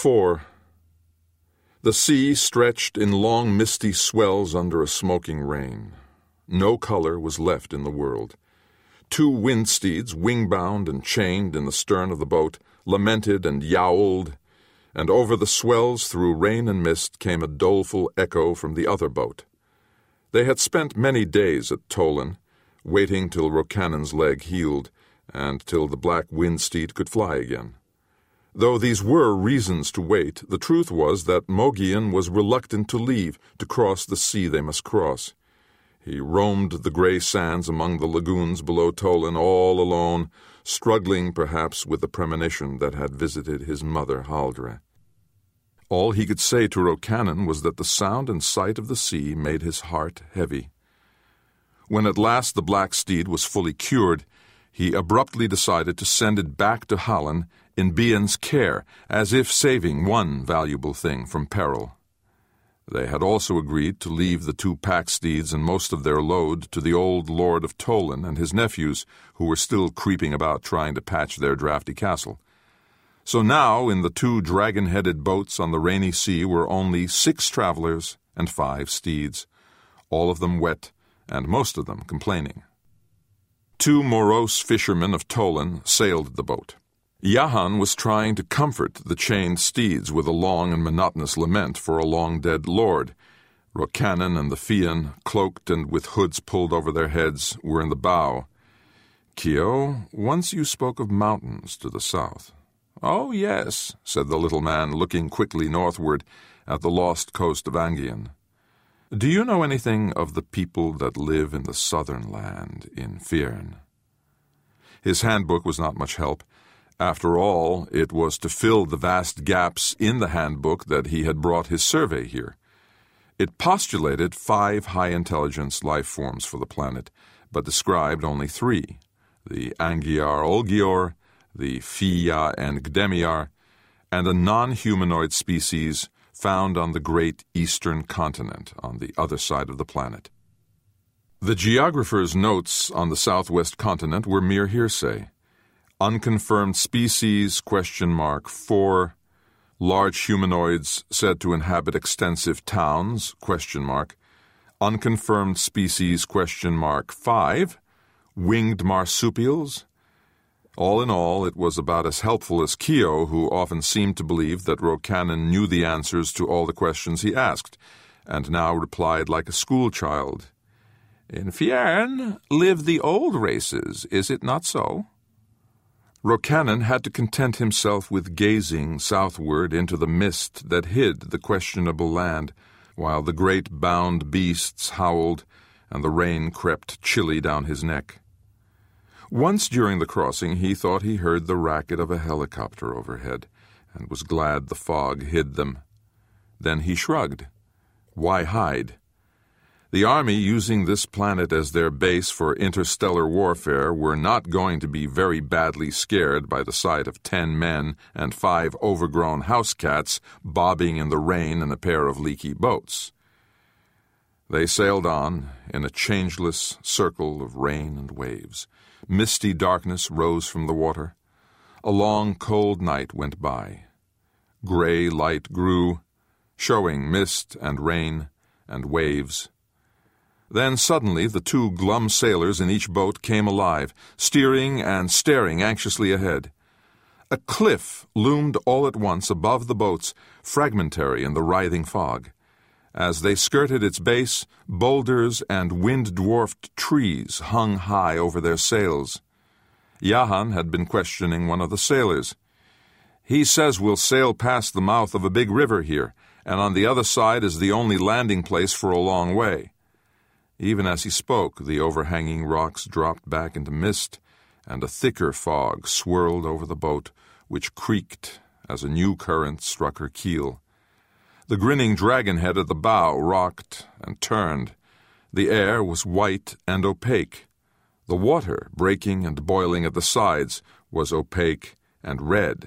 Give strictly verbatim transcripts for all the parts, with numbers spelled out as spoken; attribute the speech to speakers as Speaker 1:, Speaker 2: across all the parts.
Speaker 1: four. The sea stretched in long misty swells under a smoking rain. No color was left in the world. Two wind-steeds, wing-bound and chained in the stern of the boat, lamented and yowled, and over the swells through rain and mist came a doleful echo from the other boat. They had spent many days at Tolan, waiting till Rocannon's leg healed, and till the black wind-steed could fly again. Though these were reasons to wait, the truth was that Mogian was reluctant to leave, to cross the sea they must cross. He roamed the grey sands among the lagoons below Tolan all alone, struggling perhaps with the premonition that had visited his mother Haldre. All he could say to Rocannon was that the sound and sight of the sea made his heart heavy. When at last the black steed was fully cured, he abruptly decided to send it back to Hallan in Bian's care, as if saving one valuable thing from peril. They had also agreed to leave the two pack steeds and most of their load to the old lord of Tolan and his nephews, who were still creeping about trying to patch their drafty castle. So now, in the two dragon-headed boats on the rainy sea were only six travelers and five steeds, all of them wet, and most of them complaining. Two morose fishermen of Tolan sailed the boat. Yahan was trying to comfort the chained steeds with a long and monotonous lament for a long-dead lord. Rocannon and the Fian, cloaked and with hoods pulled over their heads, were in the bow. "Kio, once you spoke of mountains to the south." "Oh, yes," said the little man, looking quickly northward at the lost coast of Angian. "Do you know anything of the people that live in the southern land, in Firn?" His handbook was not much help. After all, it was to fill the vast gaps in the handbook that he had brought his survey here. It postulated five high-intelligence life forms for the planet, but described only three, the Angiar Olgior, the Fia and Gdemiar, and a non-humanoid species found on the great eastern continent on the other side of the planet. The geographer's notes on the southwest continent were mere hearsay. Unconfirmed species, question mark, four. Large humanoids said to inhabit extensive towns, question mark. Unconfirmed species, question mark, five. Winged marsupials. All in all, it was about as helpful as Kio, who often seemed to believe that Rocannon knew the answers to all the questions he asked, and now replied like a schoolchild. "In Firn live the old races, is it not so?" Rocannon had to content himself with gazing southward into the mist that hid the questionable land, while the great bound beasts howled and the rain crept chilly down his neck. Once during the crossing he thought he heard the racket of a helicopter overhead, and was glad the fog hid them. Then he shrugged. Why hide? The army using this planet as their base for interstellar warfare were not going to be very badly scared by the sight of ten men and five overgrown house cats bobbing in the rain in a pair of leaky boats. They sailed on in a changeless circle of rain and waves. Misty darkness rose from the water. A long, cold night went by. Gray light grew, showing mist and rain and waves. Then suddenly the two glum sailors in each boat came alive, steering and staring anxiously ahead. A cliff loomed all at once above the boats, fragmentary in the writhing fog. As they skirted its base, boulders and wind-dwarfed trees hung high over their sails. Yahan had been questioning one of the sailors. "He says we'll sail past the mouth of a big river here, and on the other side is the only landing place for a long way." Even as he spoke, the overhanging rocks dropped back into mist, and a thicker fog swirled over the boat, which creaked as a new current struck her keel. The grinning dragon-head at the bow rocked and turned. The air was white and opaque. The water, breaking and boiling at the sides, was opaque and red.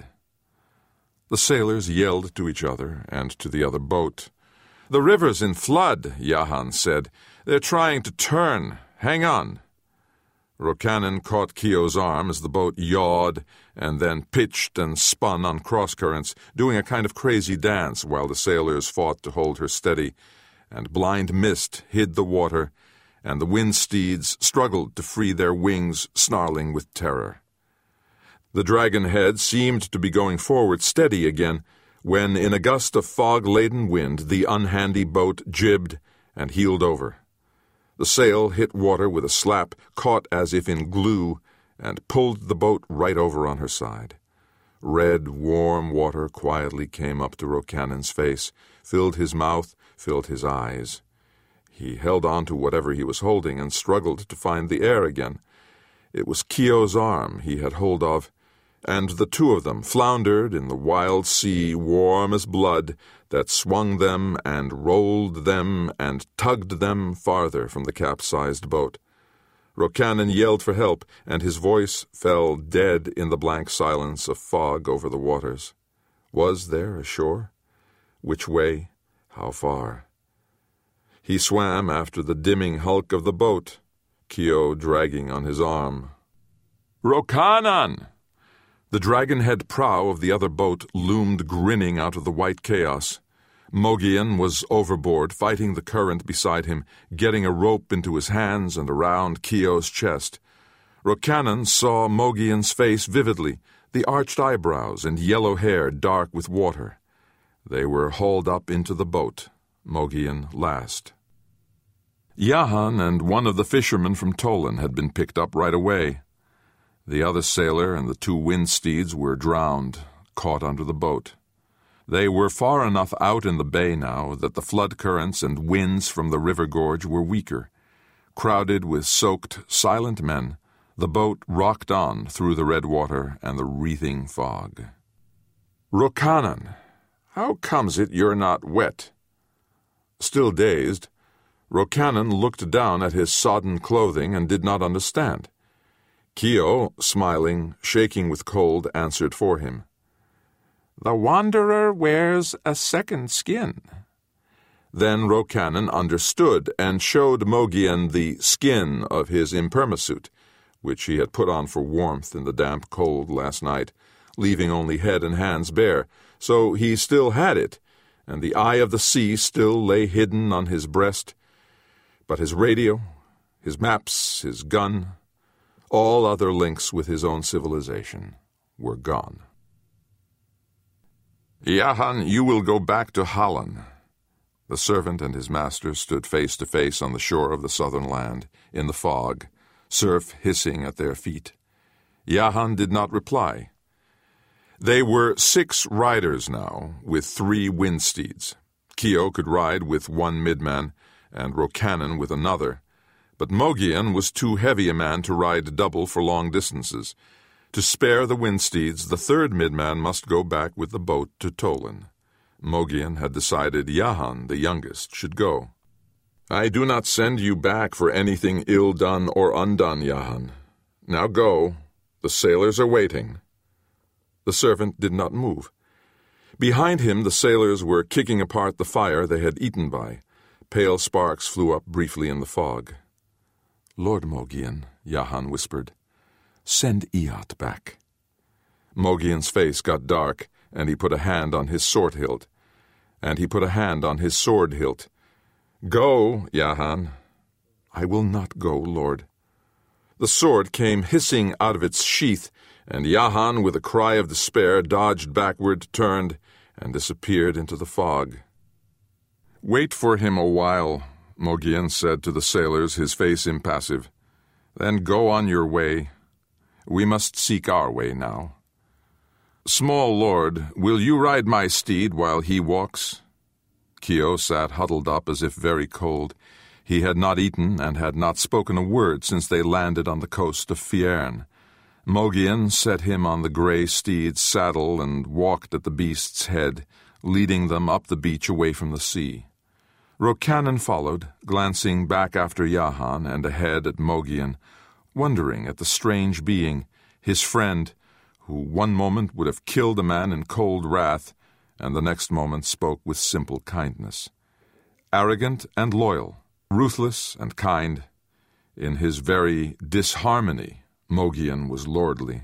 Speaker 1: The sailors yelled to each other and to the other boat. "The river's in flood," Yahan said. "They're trying to turn. Hang on." Rokanan caught Kio's arm as the boat yawed and then pitched and spun on cross-currents, doing a kind of crazy dance while the sailors fought to hold her steady, and blind mist hid the water, and the wind steeds struggled to free their wings, snarling with terror. The dragon-head seemed to be going forward steady again, when in a gust of fog-laden wind the unhandy boat jibbed and heeled over. The sail hit water with a slap, caught as if in glue, and pulled the boat right over on her side. Red, warm water quietly came up to Rokanan's face, filled his mouth, filled his eyes. He held on to whatever he was holding and struggled to find the air again. It was Kio's arm he had hold of, and the two of them floundered in the wild sea warm as blood that swung them and rolled them and tugged them farther from the capsized boat. Rokanan yelled for help, and his voice fell dead in the blank silence of fog over the waters. Was there a shore? Which way? How far? He swam after the dimming hulk of the boat, Kio dragging on his arm. "Rokanan!" The dragon-head prow of the other boat loomed grinning out of the white chaos. Mogian was overboard, fighting the current beside him, getting a rope into his hands and around Kio's chest. Rokanan saw Mogian's face vividly, the arched eyebrows and yellow hair dark with water. They were hauled up into the boat, Mogian last. Yahan and one of the fishermen from Tolan had been picked up right away. The other sailor and the two wind steeds were drowned, caught under the boat. They were far enough out in the bay now that the flood currents and winds from the river gorge were weaker. Crowded with soaked, silent men, the boat rocked on through the red water and the wreathing fog. "Rokanan, how comes it you're not wet?" Still dazed, Rokanan looked down at his sodden clothing and did not understand. Kio, smiling, shaking with cold, answered for him. "The wanderer wears a second skin." Then Rokanan understood and showed Mogian the skin of his impermasuit, which he had put on for warmth in the damp cold last night, leaving only head and hands bare. So he still had it, and the eye of the sea still lay hidden on his breast. But his radio, his maps, his gun, all other links with his own civilization were gone. "Yahan, you will go back to Hallan." The servant and his master stood face to face on the shore of the southern land, in the fog, surf hissing at their feet. Yahan did not reply. They were six riders now, with three wind steeds. Kio could ride with one midman, and Rokanan with another, but Mogian was too heavy a man to ride double for long distances. To spare the wind steeds, the third midman must go back with the boat to Tolan. Mogian had decided Yahan, the youngest, should go. "I do not send you back for anything ill done or undone, Yahan. Now go. The sailors are waiting." The servant did not move. Behind him the sailors were kicking apart the fire they had eaten by. Pale sparks flew up briefly in the fog. "Lord Mogian," Yahan whispered, "send Iat back." Mogian's face got dark, and he put a hand on his sword hilt. And he put a hand on his sword hilt. "Go, Yahan." "I will not go, Lord." The sword came hissing out of its sheath, and Yahan, with a cry of despair, dodged backward, turned, and disappeared into the fog. "Wait for him a while," Mogian said to the sailors, his face impassive. "Then go on your way. We must seek our way now. Small lord, will you ride my steed while he walks?" Kio sat huddled up as if very cold. He had not eaten and had not spoken a word since they landed on the coast of Fierne. Mogian set him on the grey steed's saddle and walked at the beast's head, leading them up the beach away from the sea. Rokanan followed, glancing back after Yahan and ahead at Mogian, wondering at the strange being, his friend, who one moment would have killed a man in cold wrath, and the next moment spoke with simple kindness. Arrogant and loyal, ruthless and kind, In his very disharmony, Mogian was lordly.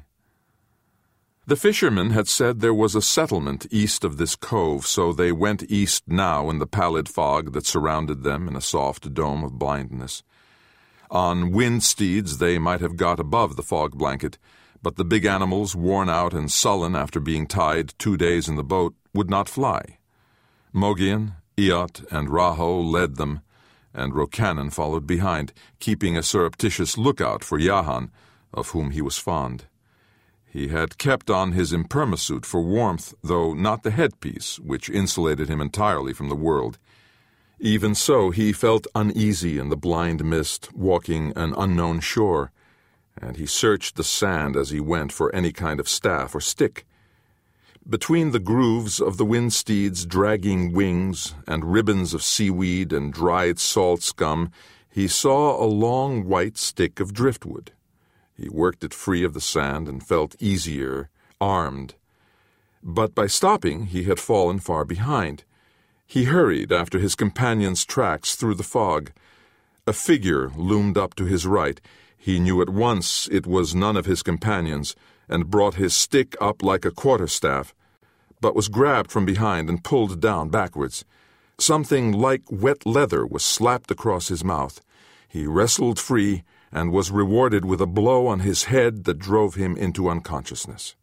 Speaker 1: The fishermen had said there was a settlement east of this cove, so they went east now in the pallid fog that surrounded them in a soft dome of blindness. On wind steeds they might have got above the fog blanket, but the big animals, worn out and sullen after being tied two days in the boat, would not fly. Mogian, Iot, and Raho led them, and Rokanan followed behind, keeping a surreptitious lookout for Yahan, of whom he was fond. He had kept on his impermasuit for warmth, though not the headpiece, which insulated him entirely from the world. Even so, he felt uneasy in the blind mist, walking an unknown shore, and he searched the sand as he went for any kind of staff or stick. Between the grooves of the wind steeds' dragging wings and ribbons of seaweed and dried salt scum, he saw a long white stick of driftwood. He worked it free of the sand and felt easier, armed. But by stopping, he had fallen far behind. He hurried after his companion's tracks through the fog. A figure loomed up to his right. He knew at once it was none of his companions, and brought his stick up like a quarterstaff, but was grabbed from behind and pulled down backwards. Something like wet leather was slapped across his mouth. He wrestled free and was rewarded with a blow on his head that drove him into unconsciousness.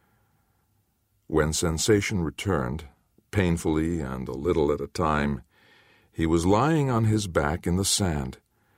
Speaker 1: When sensation returned, painfully and a little at a time, he was lying on his back in the sand.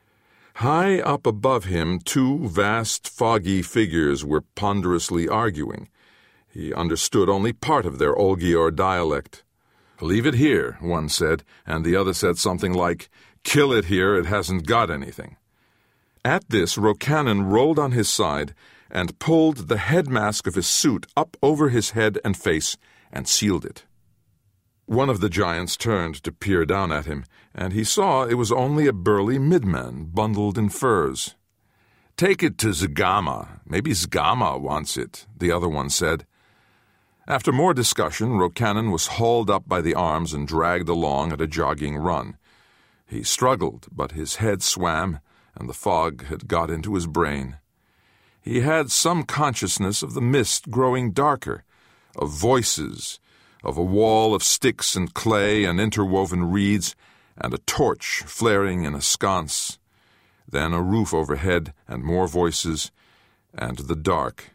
Speaker 1: High up above him, two vast, foggy figures were ponderously arguing. He understood only part of their Olgior dialect. "Leave it here," one said, and the other said something like, "Kill it here, it hasn't got anything." At this, Rokanan rolled on his side and pulled the head mask of his suit up over his head and face and sealed it. One of the giants turned to peer down at him, and he saw it was only a burly midman bundled in furs. "Take it to Zagama. Maybe Zagama wants it," the other one said. After more discussion, Rokanan was hauled up by the arms and dragged along at a jogging run. He struggled, but his head swam, and the fog had got into his brain. He had some consciousness of the mist growing darker, of voices, of a wall of sticks and clay and interwoven reeds, and a torch flaring in a sconce, then a roof overhead and more voices, and the dark.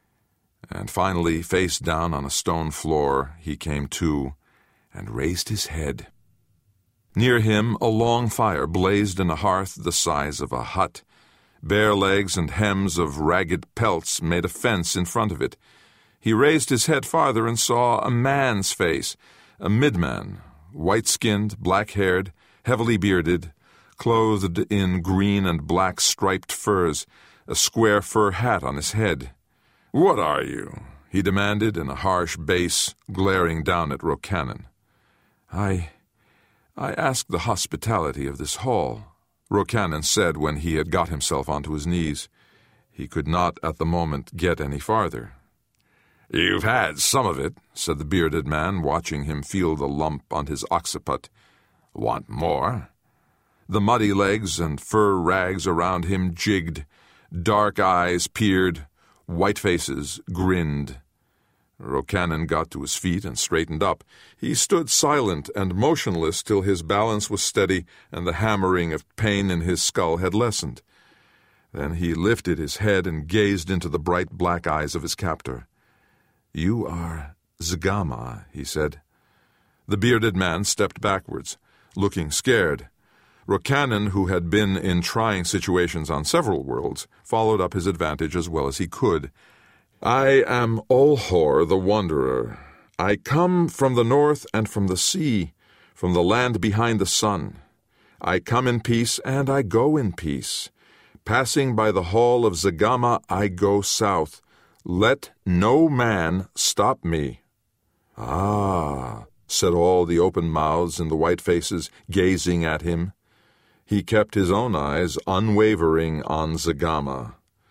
Speaker 1: And finally, face down on a stone floor, he came to and raised his head. Near him, a long fire blazed in a hearth the size of a hut. Bare legs and hems of ragged pelts made a fence in front of it. He raised his head farther and saw a man's face, a midman, white-skinned, black-haired, heavily bearded, clothed in green and black striped furs, a square fur hat on his head. "What are you?" he demanded in a harsh bass, glaring down at Rokanan. I... I ask the hospitality of this hall," Rokanan said when he had got himself onto his knees. He could not at the moment get any farther. "You've had some of it," said the bearded man, watching him feel the lump on his occiput. "Want more?" The muddy legs and fur rags around him jigged. Dark eyes peered. White faces grinned. Rokanan got to his feet and straightened up. He stood silent and motionless till his balance was steady and the hammering of pain in his skull had lessened. Then he lifted his head and gazed into the bright black eyes of his captor. "You are Zagama," he said. The bearded man stepped backwards, looking scared. Rokanan, who had been in trying situations on several worlds, followed up his advantage as well as he could. "I am Olhor the Wanderer. I come from the north and from the sea, from the land behind the sun. I come in peace and I go in peace. Passing by the hall of Zagama, I go south. Let no man stop me." "Ah," said all the open mouths and the white faces, gazing at him. He kept his own eyes unwavering on Zagama.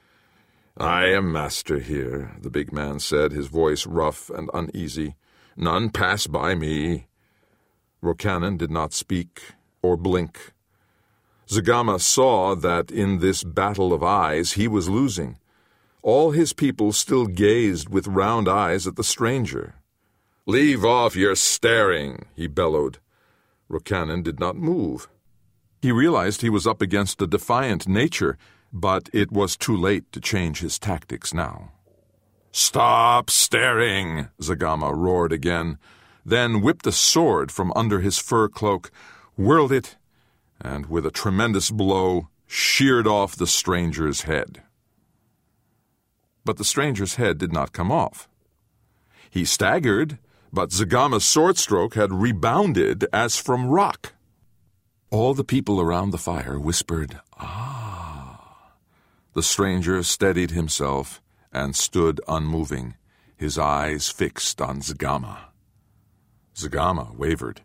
Speaker 1: "I am master here," the big man said, his voice rough and uneasy. "None pass by me." Rokanan did not speak or blink. Zagama saw that in this battle of eyes he was losing. All his people still gazed with round eyes at the stranger. "Leave off your staring," he bellowed. Rokanan did not move. He realized he was up against a defiant nature, but it was too late to change his tactics now. "Stop staring," Zagama roared again, then whipped a sword from under his fur cloak, whirled it, and with a tremendous blow sheared off the stranger's head. But the stranger's head did not come off. He staggered, but Zagama's sword stroke had rebounded as from rock. All the people around the fire whispered, "Ah." The stranger steadied himself and stood unmoving, his eyes fixed on Zagama. Zagama wavered.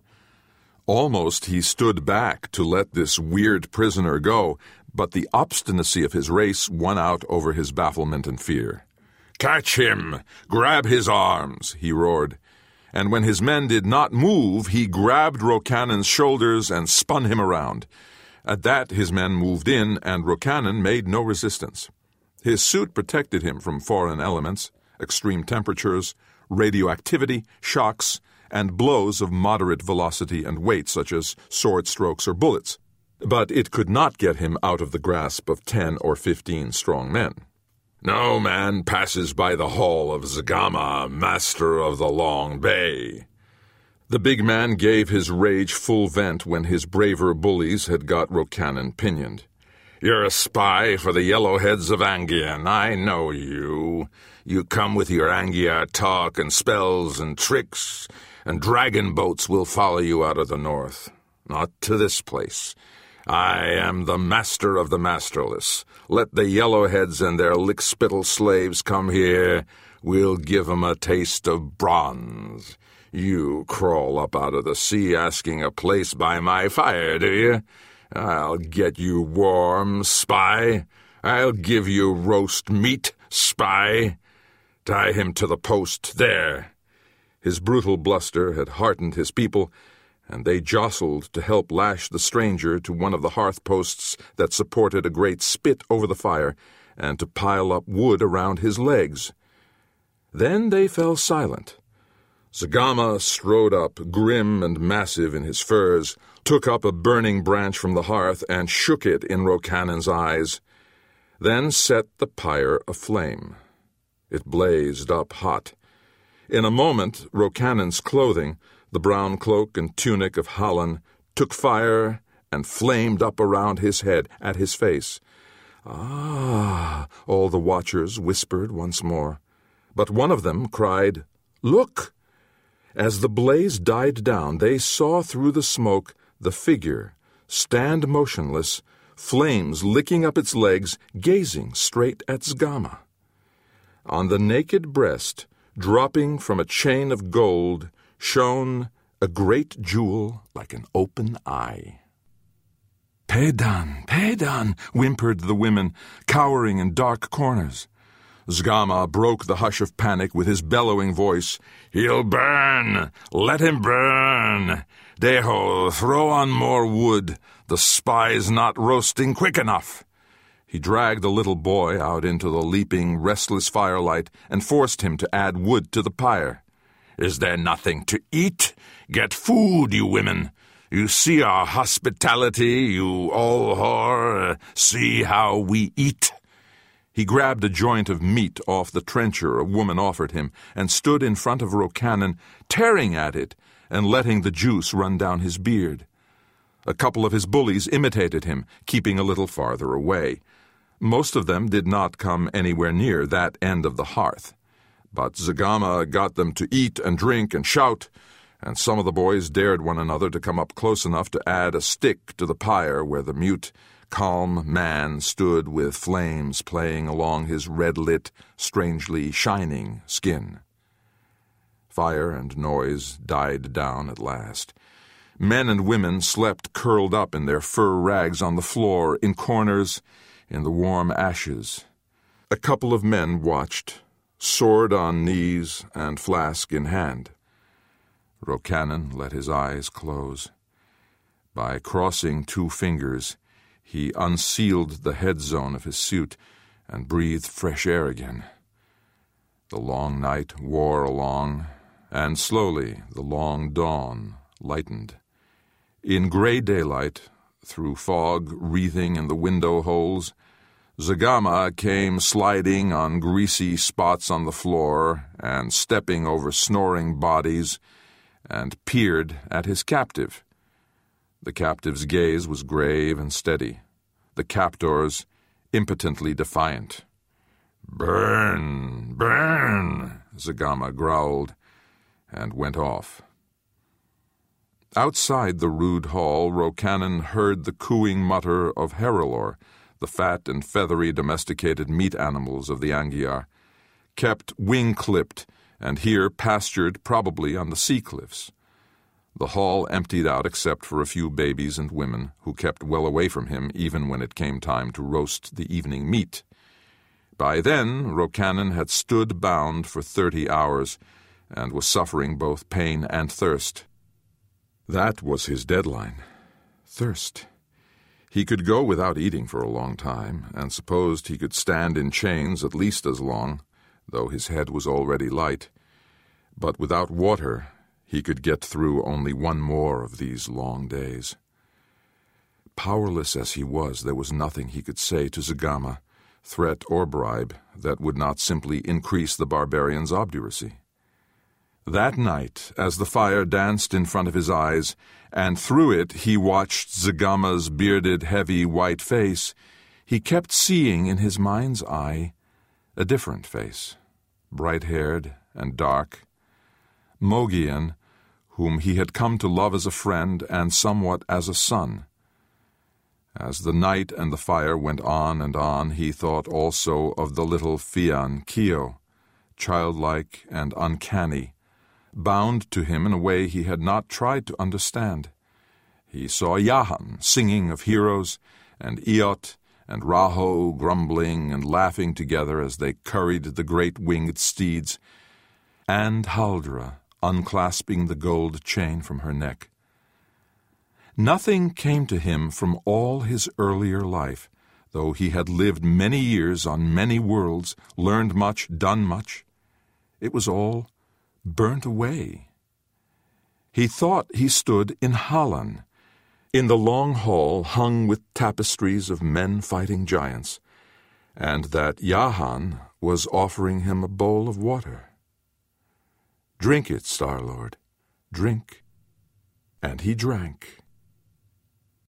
Speaker 1: Almost he stood back to let this weird prisoner go, but the obstinacy of his race won out over his bafflement and fear. "Catch him! Grab his arms!" he roared. And when his men did not move, he grabbed Rokanan's shoulders and spun him around. At that his men moved in, and Rokanan made no resistance. His suit protected him from foreign elements, extreme temperatures, radioactivity, shocks, and blows of moderate velocity and weight, such as sword strokes or bullets. But it could not get him out of the grasp of ten or fifteen strong men. "No man passes by the hall of Zagama, master of the Long Bay." The big man gave his rage full vent when his braver bullies had got Rokanan pinioned. "You're a spy for the Yellowheads of Angian. I know you. You come with your Angia talk and spells and tricks, and dragon boats will follow you out of the north. Not to this place. I am the master of the masterless. Let the Yellowheads and their lick-spittle slaves come here. We'll give 'em a taste of bronze. You crawl up out of the sea asking a place by my fire, do you? I'll get you warm, spy. I'll give you roast meat, spy. Tie him to the post there." His brutal bluster had heartened his people, and they jostled to help lash the stranger to one of the hearth posts that supported a great spit over the fire, and to pile up wood around his legs. Then they fell silent. Zagama strode up, grim and massive in his furs, took up a burning branch from the hearth and shook it in Rokanan's eyes, then set the pyre aflame. It blazed up hot. In a moment, Rokanan's clothing, the brown cloak and tunic of Hallan, took fire and flamed up around his head, at his face. "Ah," all the watchers whispered once more. But one of them cried, "Look!" As the blaze died down, they saw through the smoke the figure stand motionless, flames licking up its legs, gazing straight at Zagama. On the naked breast, dropping from a chain of gold, shone a great jewel like an open eye. "Pedan, Pedan," whimpered the women, cowering in dark corners. Zagama broke the hush of panic with his bellowing voice. "He'll burn! Let him burn! Deho, throw on more wood. The spy's not roasting quick enough." He dragged the little boy out into the leaping, restless firelight and forced him to add wood to the pyre. "Is there nothing to eat? Get food, you women. You see our hospitality, you all whore. See how we eat." He grabbed a joint of meat off the trencher a woman offered him and stood in front of Rokanan, tearing at it and letting the juice run down his beard. A couple of his bullies imitated him, keeping a little farther away. Most of them did not come anywhere near that end of the hearth. But Zagama got them to eat and drink and shout, and some of the boys dared one another to come up close enough to add a stick to the pyre where the mute, calm man stood with flames playing along his red-lit, strangely shining skin. Fire and noise died down at last. Men and women slept curled up in their fur rags on the floor, in corners, in the warm ashes. A couple of men watched, sword on knees and flask in hand. Rokanan let his eyes close. By crossing two fingers, He unsealed the head zone of his suit and breathed fresh air again. The long night wore along, and slowly the long dawn lightened. In gray daylight, through fog wreathing in the window holes, Zagama came sliding on greasy spots on the floor and stepping over snoring bodies, and peered at his captive. The captive's gaze was grave and steady, the captor's impotently defiant. "Burn! Burn!" Zagama growled, and went off. Outside the rude hall, Rokanan heard the cooing mutter of Herrilor, the fat and feathery domesticated meat animals of the Angiar, kept wing-clipped and here pastured probably on the sea cliffs. The hall emptied out except for a few babies and women who kept well away from him even when it came time to roast the evening meat. By then, Rokanan had stood bound for thirty hours and was suffering both pain and thirst. That was his deadline. Thirst. He could go without eating for a long time, and supposed he could stand in chains at least as long, though his head was already light. But without water, he could get through only one more of these long days. Powerless as he was, there was nothing he could say to Zagama, threat or bribe, that would not simply increase the barbarian's obduracy. That night, as the fire danced in front of his eyes, and through it he watched Zagama's bearded, heavy, white face, he kept seeing in his mind's eye a different face, bright-haired and dark. Mogian, whom he had come to love as a friend and somewhat as a son. As the night and the fire went on and on, he thought also of the little Fian Kio, childlike and uncanny, bound to him in a way he had not tried to understand. He saw Yahan singing of heroes, and Iot and Raho grumbling and laughing together as they curried the great winged steeds, and Haldra unclasping the gold chain from her neck. Nothing came to him from all his earlier life, though he had lived many years on many worlds, learned much, done much. It was all burnt away. He thought he stood in Hallan, in the long hall hung with tapestries of men fighting giants, and that Yahan was offering him a bowl of water. "Drink it, Star-Lord, drink." And he drank.